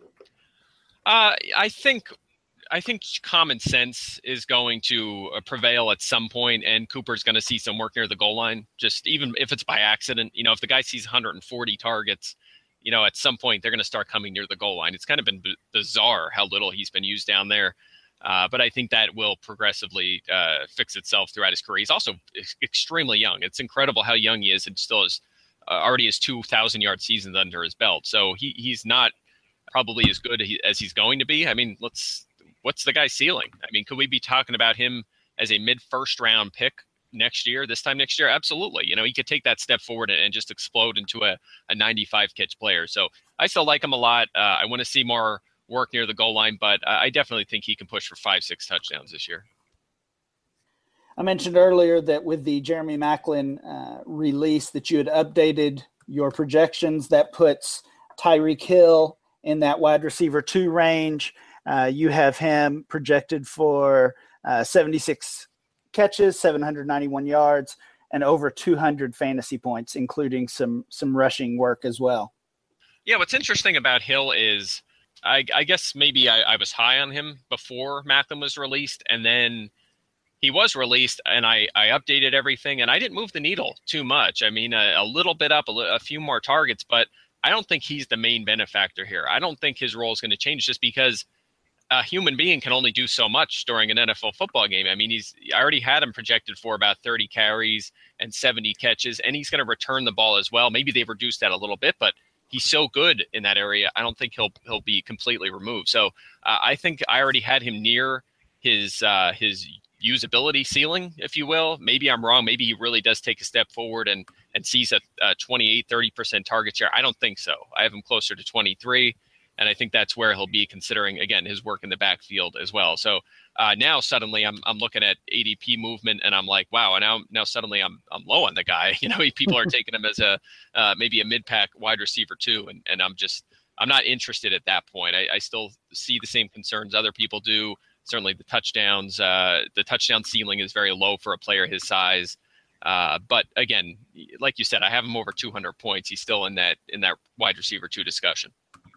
I think common sense is going to prevail at some point, and Cooper's going to see some work near the goal line, just even if it's by accident. If the guy sees 140 targets, at some point they're going to start coming near the goal line. It's kind of been bizarre how little he's been used down there. But I think that will progressively fix itself throughout his career. He's also extremely young. It's incredible how young he is, and still is already has 2,000-yard seasons under his belt. So he's not probably as good as he's going to be. I mean, what's the guy's ceiling? I mean, could we be talking about him as a mid-first round pick this time next year? Absolutely. He could take that step forward and just explode into a 95 catch player. So I still like him a lot. I want to see more work near the goal line, but I definitely think he can push for 5-6 touchdowns this year. I mentioned earlier that with the Jeremy Maclin release that you had updated your projections. That puts Tyreek Hill in that wide receiver 2 range. You have him projected for 76 catches, 791 yards, and over 200 fantasy points, including some rushing work as well. Yeah, what's interesting about Hill is I guess maybe I was high on him before Maclin was released, and then he was released, and I updated everything, and I didn't move the needle too much. I mean, a little bit up, a few more targets, but I don't think he's the main benefactor here. I don't think his role is going to change just because a human being can only do so much during an NFL football game. I mean, I already had him projected for about 30 carries and 70 catches, and he's going to return the ball as well. Maybe they've reduced that a little bit, but he's so good in that area, I don't think he'll be completely removed. So I think I already had him near his usability ceiling, if you will. Maybe I'm wrong. Maybe he really does take a step forward and sees a 28, 30% target share. I don't think so. I have him closer to 23, and I think that's where he'll be, considering, again, his work in the backfield as well. So now suddenly I'm looking at ADP movement, and I'm like, wow, and now suddenly I'm low on the guy. People are taking him as maybe a mid-pack wide receiver too, and I'm not interested at that point. I still see the same concerns other people do. Certainly the touchdown ceiling is very low for a player his size. But again, like you said, I have him over 200 points. He's still in that wide receiver 2 discussion.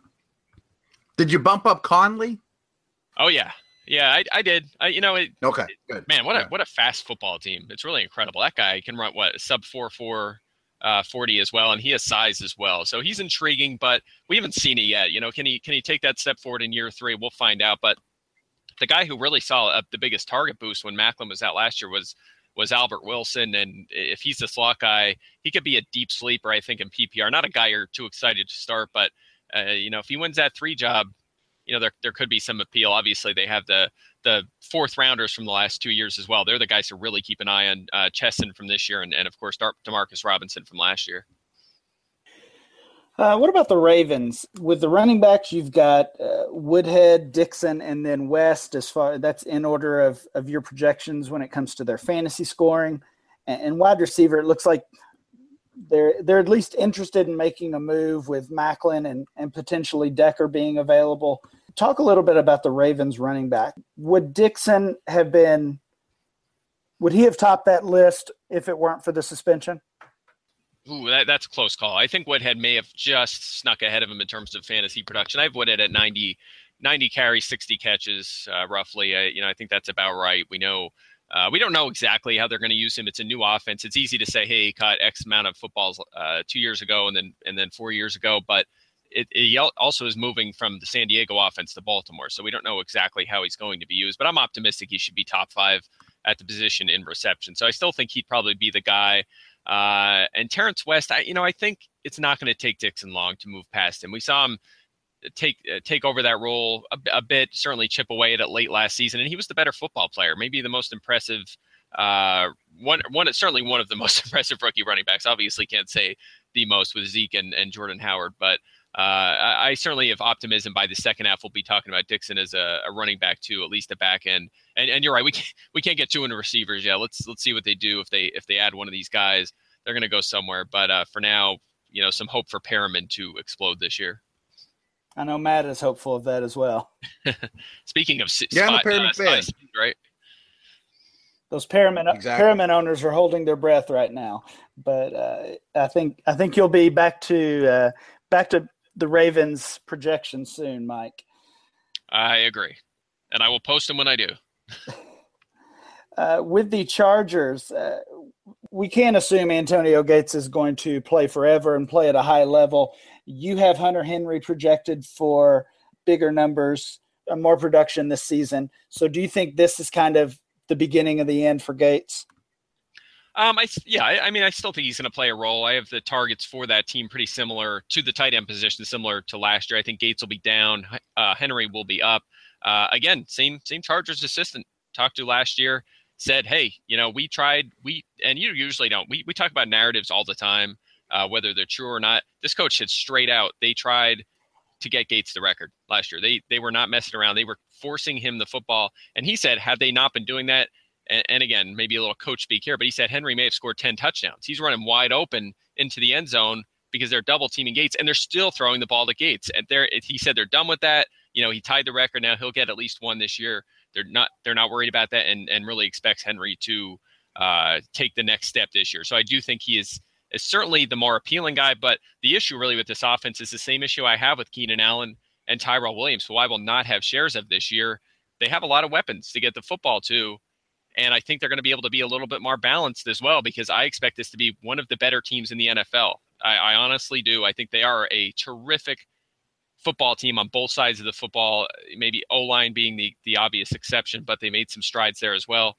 Did you bump up Conley? Oh yeah. Yeah, I did. Okay, good. Man, what a fast football team. It's really incredible. That guy can run sub 4.4 40 as well, and he has size as well. So he's intriguing, but we haven't seen it yet. Can he take that step forward in year 3? We'll find out. But the guy who really saw the biggest target boost when Macklin was out last year was Albert Wilson. And if he's the slot guy, he could be a deep sleeper, I think, in PPR. Not a guy you're too excited to start, but if he wins that 3 job, there could be some appeal. Obviously, they have the 4th rounders from the last 2 years as well. They're the guys to really keep an eye on. Chesson from this year, and of course Demarcus Robinson from last year. What about the Ravens? With the running backs, you've got Woodhead, Dixon, and then West. That's in order of your projections when it comes to their fantasy scoring. And wide receiver, it looks like they're at least interested in making a move with Macklin and potentially Decker being available. Talk a little bit about the Ravens running back. Would Dixon would he have topped that list if it weren't for the suspension? Ooh, that's a close call. I think Woodhead may have just snuck ahead of him in terms of fantasy production. I have Woodhead at 90 carries, 60 catches, roughly. I think that's about right. We don't know exactly how they're going to use him. It's a new offense. It's easy to say, hey, he caught X amount of footballs 2 years ago and then 4 years ago, but he also is moving from the San Diego offense to Baltimore. So we don't know exactly how he's going to be used, but I'm optimistic he should be top 5 at the position in reception. So I still think he'd probably be the guy. And Terrence West, I think it's not going to take Dixon long to move past him. We saw him take over that role a bit, certainly chip away at it late last season, and he was the better football player, maybe the most impressive certainly one of the most impressive rookie running backs. Obviously can't say the most with Zeke and Jordan Howard, but I certainly have optimism by the second half. We'll be talking about Dixon as a running back too, at least a back end. And you're right, we can't get too into receivers. Yeah, let's see what they do if they add one of these guys. They're going to go somewhere. But for now, some hope for Perriman to explode this year. I know Matt is hopeful of that as well. Speaking of I'm a Perriman fan, right? Those Perriman owners are holding their breath right now. But I think you'll be back to the Ravens projection soon, Mike. I agree. And I will post them when I do. With the Chargers, we can't assume Antonio Gates is going to play forever and play at a high level. You have Hunter Henry projected for bigger numbers, more production this season. So do you think this is kind of the beginning of the end for Gates? I still think he's going to play a role. I have the targets for that team pretty similar to the tight end position, similar to last year. I think Gates will be down. Henry will be up. Again, same Chargers assistant talked to last year said, hey, we tried, and you usually don't. We talk about narratives all the time, whether they're true or not. This coach said straight out, they tried to get Gates the record last year. They were not messing around. They were forcing him the football. And he said, had they not been doing that, and again, maybe a little coach speak here, but he said Henry may have scored 10 touchdowns. He's running wide open into the end zone because they're double teaming Gates, and they're still throwing the ball to Gates. And he said they're done with that. He tied the record. Now he'll get at least one this year. They're not worried about that, and really expects Henry to take the next step this year. So I do think he is certainly the more appealing guy. But the issue really with this offense is the same issue I have with Keenan Allen and Tyrell Williams, who I will not have shares of this year. They have a lot of weapons to get the football to. And I think they're going to be able to be a little bit more balanced as well, because I expect this to be one of the better teams in the NFL. I honestly do. I think they are a terrific football team on both sides of the football, maybe O-line being the obvious exception, but they made some strides there as well.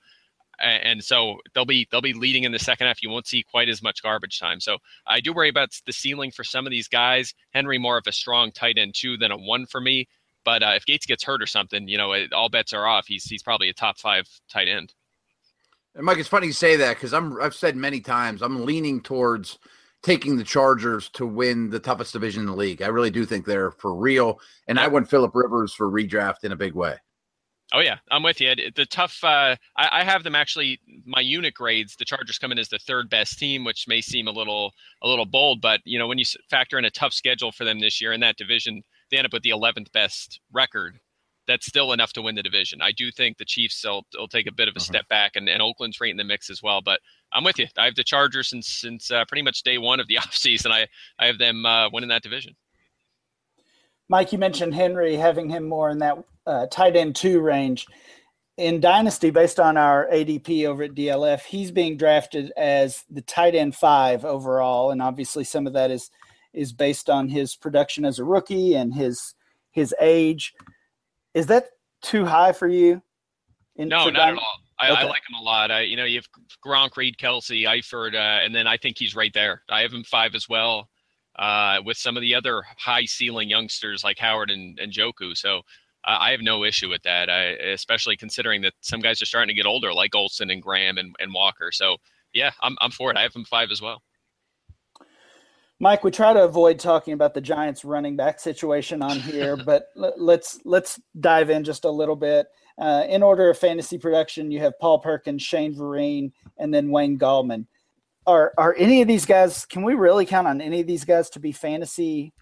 And so they'll be leading in the second half. You won't see quite as much garbage time. So I do worry about the ceiling for some of these guys. Henry more of a strong tight end 2 than a 1 for me. But if Gates gets hurt or something, all bets are off. He's probably a top 5 tight end. And Mike, it's funny you say that because I've said many times I'm leaning towards taking the Chargers to win the toughest division in the league. I really do think they're for real, and I went Phillip Rivers for redraft in a big way. Oh yeah, I'm with you. The tough. I have them actually. My unit grades, the Chargers come in as the 3rd best team, which may seem a little bold, but when you factor in a tough schedule for them this year in that division, they end up with the 11th best record. That's still enough to win the division. I do think the Chiefs will take a bit of a step back, and Oakland's right in the mix as well. But I'm with you. I have the Chargers since pretty much day one of the offseason. I have them winning that division. Mike, you mentioned Henry, having him more in that tight end 2 range. in Dynasty, based on our ADP over at DLF, he's being drafted as the tight end 5 overall, and obviously some of that is based on his production as a rookie and his age. Is that too high for you? No, not at all. I like him a lot. You have Gronk, Reed, Kelsey, Eifert, and then I think he's right there. I have him 5 as well, with some of the other high ceiling youngsters like Howard and Njoku. So I have no issue with that, especially considering that some guys are starting to get older, like Olsen and Graham and Walker. So, yeah, I'm for it. I have him 5 as well. Mike, we try to avoid talking about the Giants running back situation on here, but let's dive in just a little bit. In order of fantasy production, you have Paul Perkins, Shane Vereen, and then Wayne Gallman. Are any of these guys, can we really count on any of these guys to be fantasy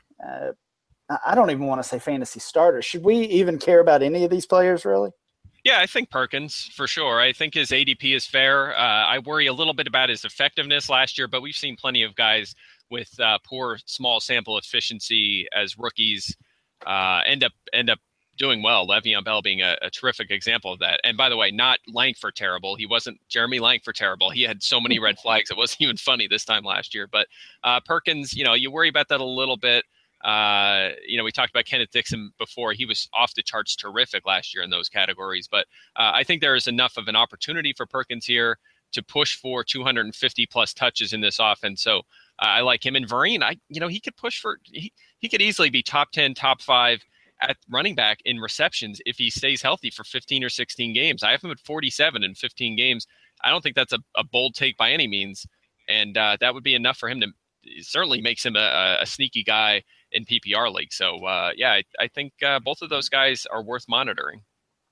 I don't even want to say fantasy starters. Should we even care about any of these players, really? Yeah, I think Perkins, for sure. I think his ADP is fair. I worry a little bit about his effectiveness last year, but we've seen plenty of guys with poor small sample efficiency as rookies end up doing well. Le'Veon Bell being a terrific example of that. And by the way, not Langford terrible. He wasn't Jeremy Langford terrible. He had so many red flags. It wasn't even funny this time last year. But Perkins, you worry about that a little bit. We talked about Kenneth Dixon before. He was off the charts terrific last year in those categories. But I think there is enough of an opportunity for Perkins here to push for 250 plus touches in this offense. So I like him. And Vereen, he could push for, he could easily be top 10, top 5 at running back in receptions if he stays healthy for 15 or 16 games. I have him at 47 in 15 games. I don't think that's a bold take by any means. And that would be enough for him to, it certainly makes him a sneaky guy in PPR league. So I think both of those guys are worth monitoring.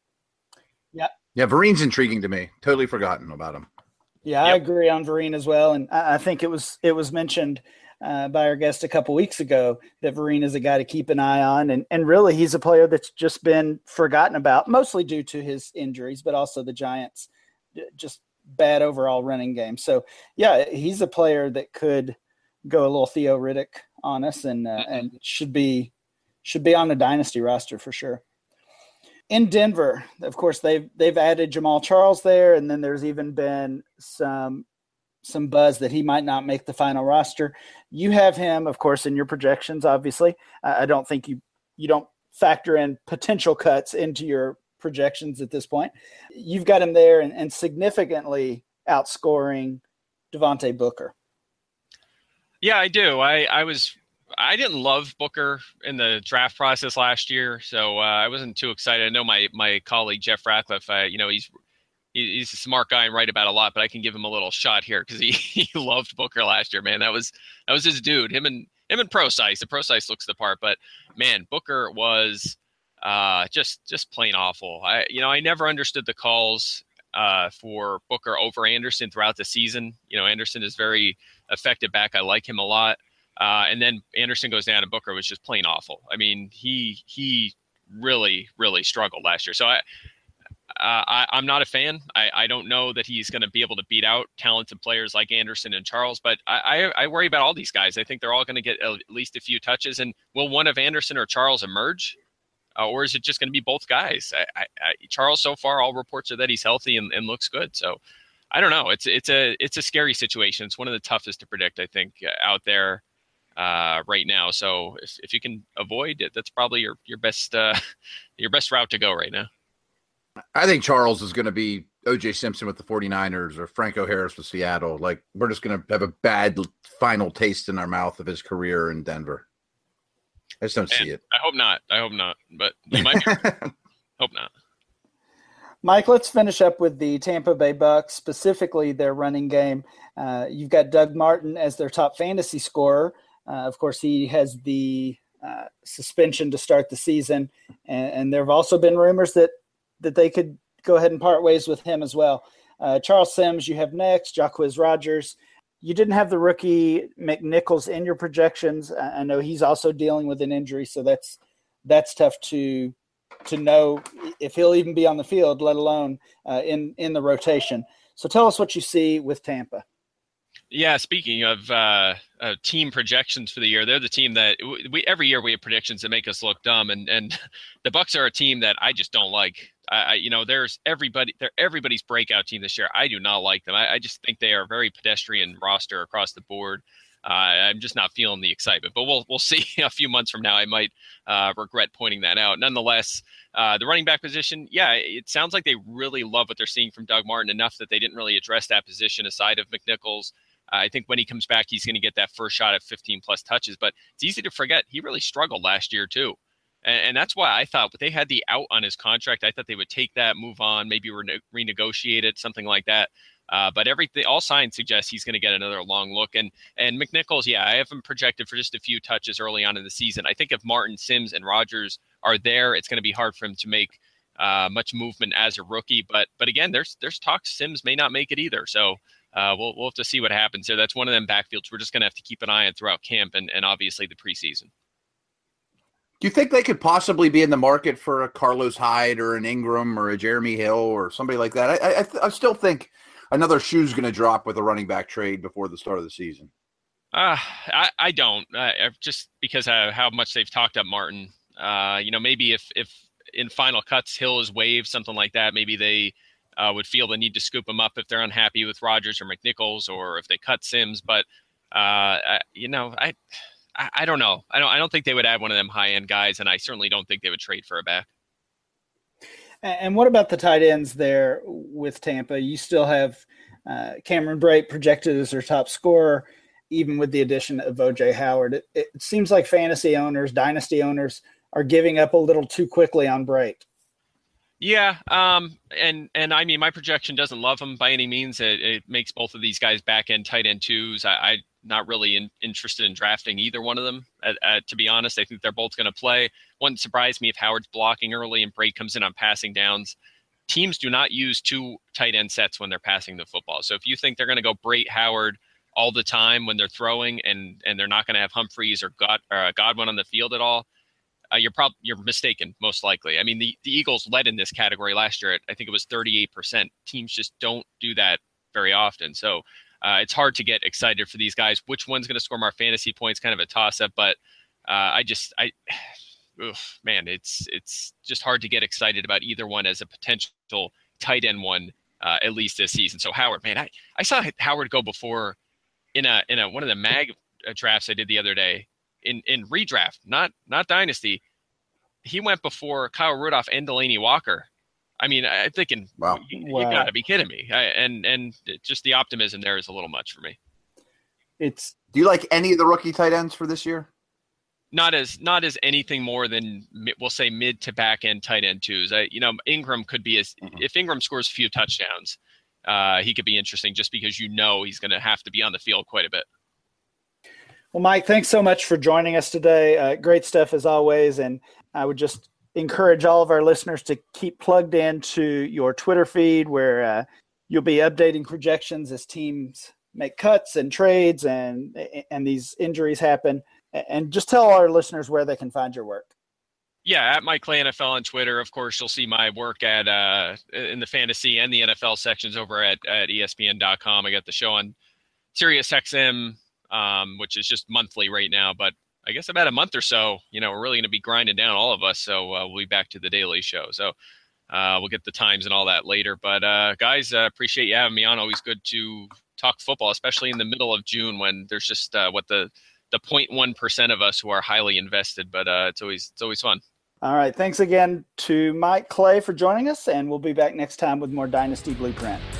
Yeah. Yeah. Vereen's intriguing to me. Totally forgotten about him. Yeah, I agree on Vereen as well. And I think it was mentioned by our guest a couple weeks ago that Vereen is a guy to keep an eye on. And really he's a player that's just been forgotten about, mostly due to his injuries, but also the Giants just bad overall running game. So yeah, he's a player that could go a little Theo Riddick on us and should be on the dynasty roster for sure. In Denver, of course, they've added Jamal Charles there, and then there's even been some buzz that he might not make the final roster. You have him, of course, in your projections. Obviously, I don't think you don't factor in potential cuts into your projections at this point. You've got him there and significantly outscoring Devontae Booker. Yeah, I do. I didn't love Booker in the draft process last year, so I wasn't too excited. I know my colleague Jeff Ratcliffe, he's a smart guy and right about a lot, but I can give him a little shot here because he loved Booker last year. Man, that was his dude. Him and Procise. The Procise looks the part, but man, Booker was just plain awful. I never understood the calls for Booker over Anderson throughout the season. Anderson is very effective back. I like him a lot. And then Anderson goes down and Booker was just plain awful. I mean, he really, really struggled last year. So I'm not a fan. I don't know that he's going to be able to beat out talented players like Anderson and Charles, but I worry about all these guys. I think they're all going to get at least a few touches. And will one of Anderson or Charles emerge? Or is it just going to be both guys? Charles, so far, all reports are that he's healthy and looks good. So I don't know. It's a scary situation. It's one of the toughest to predict, I think, out there right now. So if you can avoid it, that's probably your best route to go right now. I think Charles is going to be O.J. Simpson with the 49ers or Franco Harris with Seattle. Like, we're just going to have a bad final taste in our mouth of his career in Denver. I just don't see it. I hope not, but you might be right. Hope not. Mike, let's finish up with the Tampa Bay Bucks, specifically their running game. You've got Doug Martin as their top fantasy scorer. Of course, he has the suspension to start the season, and there have also been rumors that they could go ahead and part ways with him as well. Charles Sims, you have next, Jacquizz Rodgers. You didn't have the rookie McNichols in your projections. I know he's also dealing with an injury, so that's tough to know if he'll even be on the field, let alone in the rotation. So tell us what you see with Tampa. Yeah, speaking of team projections for the year, they're the team that every year we have predictions that make us look dumb, and the Bucks are a team that I just don't like. There's they're everybody's breakout team this year. I do not like them. I just think they are a very pedestrian roster across the board. I'm just not feeling the excitement, but we'll see. A few months from now, I might regret pointing that out. Nonetheless, the running back position, yeah, it sounds like they really love what they're seeing from Doug Martin enough that they didn't really address that position aside of McNichols. I think when he comes back, he's going to get that first shot at 15 plus touches, but it's easy to forget he really struggled last year too. And that's why I thought they had the out on his contract. I thought they would take that, move on, maybe renegotiate it, something like that. But all signs suggest he's going to get another long look. And McNichols, yeah, I have him projected for just a few touches early on in the season. I think if Martin, Sims, and Rogers are there, it's going to be hard for him to make much movement as a rookie. But again, there's talks Sims may not make it either. So we'll have to see what happens there. That's one of them backfields we're just going to have to keep an eye on throughout camp and obviously the preseason. Do you think they could possibly be in the market for a Carlos Hyde or an Ingram or a Jeremy Hill or somebody like that? I still think another shoe's going to drop with a running back trade before the start of the season. I don't. Just because of how much they've talked up Martin. Maybe if in final cuts Hill is waived, something like that, maybe they would feel the need to scoop him up if they're unhappy with Rogers or McNichols, or if they cut Sims. But I don't know. I don't think they would add one of them high-end guys, and I certainly don't think they would trade for a back. And what about the tight ends there with Tampa? You still have Cameron Brate projected as their top scorer, even with the addition of O.J. Howard. It seems like fantasy owners, dynasty owners, are giving up a little too quickly on Brate. Yeah, and I mean, my projection doesn't love him by any means. It makes both of these guys back-end tight end twos. I'm not really interested in drafting either one of them, to be honest. I think they're both going to play. Wouldn't surprise me if Howard's blocking early and Brate comes in on passing downs. Teams do not use two tight end sets when they're passing the football. So if you think they're going to go Brate, Howard all the time when they're throwing, and they're not going to have Humphreys or Godwin on the field at all, you're mistaken, most likely. I mean, the Eagles led in this category last year. I think it was 38%. Teams just don't do that very often. So it's hard to get excited for these guys. Which one's going to score more fantasy points? Kind of a toss-up. But it's just hard to get excited about either one as a potential tight end one, at least this season. So Howard, man, I saw Howard go before in a one of the mag drafts I did the other day. In redraft, not dynasty, he went before Kyle Rudolph and Delaney Walker. I mean, I'm thinking, wow, you got to be kidding me. And just the optimism there is a little much for me. Do you like any of the rookie tight ends for this year? Not as anything more than, we'll say, mid to back end tight end twos. Ingram could be if Ingram scores a few touchdowns, he could be interesting just because he's going to have to be on the field quite a bit. Well, Mike, thanks so much for joining us today. Great stuff as always. And I would just encourage all of our listeners to keep plugged into your Twitter feed where you'll be updating projections as teams make cuts and trades and these injuries happen. And just tell our listeners where they can find your work. Yeah, at Mike Clay NFL on Twitter. Of course, you'll see my work at in the fantasy and the NFL sections over at ESPN.com. I got the show on SiriusXM, which is just monthly right now, but I guess about a month or so, we're really going to be grinding down, all of us. So we'll be back to the daily show. So we'll get the times and all that later. But guys, appreciate you having me on. Always good to talk football, especially in the middle of June when there's just the 0.1% of us who are highly invested. But it's always fun. All right. Thanks again to Mike Clay for joining us, and we'll be back next time with more Dynasty Blueprint.